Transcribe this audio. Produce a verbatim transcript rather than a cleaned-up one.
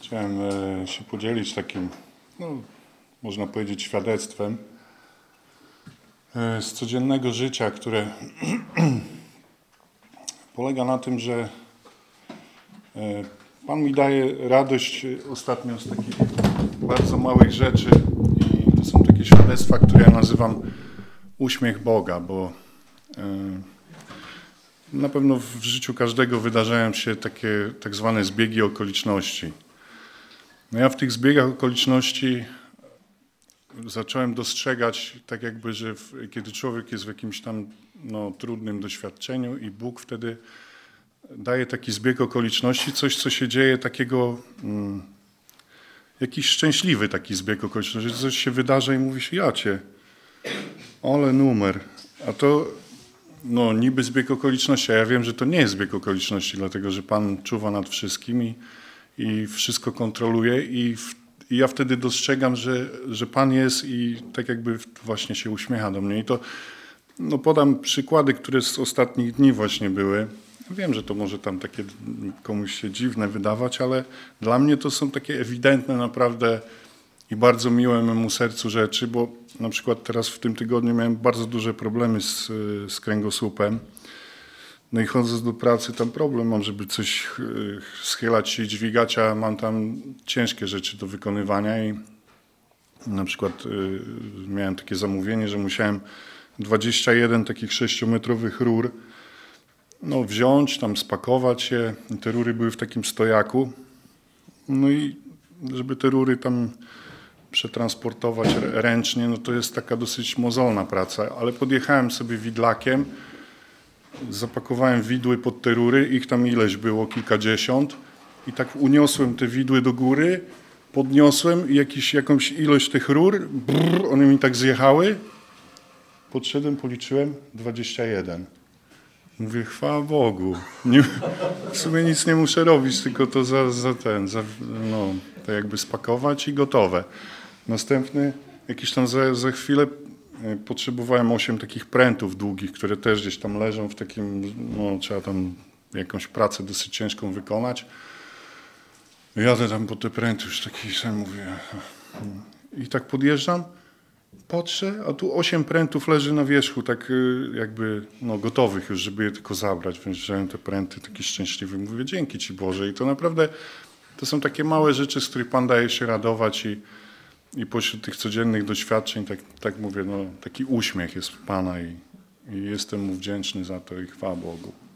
Chciałem e, się podzielić takim, no, można powiedzieć, świadectwem e, z codziennego życia, które polega na tym, że e, Pan mi daje radość ostatnio z takich bardzo małych rzeczy i to są takie świadectwa, które ja nazywam uśmiech Boga, bo e, na pewno w życiu każdego wydarzają się takie tak zwane zbiegi okoliczności. No ja w tych zbiegach okoliczności zacząłem dostrzegać, tak jakby, że w, kiedy człowiek jest w jakimś tam no, trudnym doświadczeniu i Bóg wtedy daje taki zbieg okoliczności, coś, co się dzieje takiego, mm, jakiś szczęśliwy taki zbieg okoliczności, że coś się wydarza i mówisz, ja cię, ale numer, a to no niby zbieg okoliczności, a ja wiem, że to nie jest zbieg okoliczności, dlatego, że Pan czuwa nad wszystkim i, i wszystko kontroluje i, w, i ja wtedy dostrzegam, że, że Pan jest i tak jakby właśnie się uśmiecha do mnie. I to no podam przykłady, które z ostatnich dni właśnie były. Wiem, że to może tam takie komuś się dziwne wydawać, ale dla mnie to są takie ewidentne naprawdę i bardzo miłe memu sercu rzeczy, bo na przykład teraz w tym tygodniu miałem bardzo duże problemy z, z kręgosłupem. No i chodząc do pracy, tam problem mam, żeby coś schylać się i dźwigać, a mam tam ciężkie rzeczy do wykonywania i na przykład y, miałem takie zamówienie, że musiałem dwadzieścia jeden takich sześciometrowych rur no, wziąć, tam spakować je. I te rury były w takim stojaku. No i żeby te rury tam przetransportować ręcznie, no to jest taka dosyć mozolna praca, ale podjechałem sobie widlakiem, zapakowałem widły pod te rury, ich tam ileś było, kilkadziesiąt i tak uniosłem te widły do góry, podniosłem i jakiś, jakąś ilość tych rur, brrr, one mi tak zjechały, podszedłem, policzyłem, dwadzieścia jeden. Mówię, chwała Bogu, nie, w sumie nic nie muszę robić, tylko to za, za ten, za, no, to jakby spakować i gotowe. Następny, jakiś tam za, za chwilę potrzebowałem osiem takich prętów długich, które też gdzieś tam leżą w takim, no trzeba tam jakąś pracę dosyć ciężką wykonać. Jadę tam po te pręty, już taki sam mówię. I tak podjeżdżam, patrzę, a tu osiem prętów leży na wierzchu, tak jakby no, gotowych już, żeby je tylko zabrać. Więc wziąłem te pręty, taki szczęśliwy. Mówię, dzięki Ci Boże. I to naprawdę, to są takie małe rzeczy, z których Pan daje się radować i I pośród tych codziennych doświadczeń, tak, tak mówię, no, taki uśmiech jest Pana i, i jestem Mu wdzięczny za to i chwała Bogu.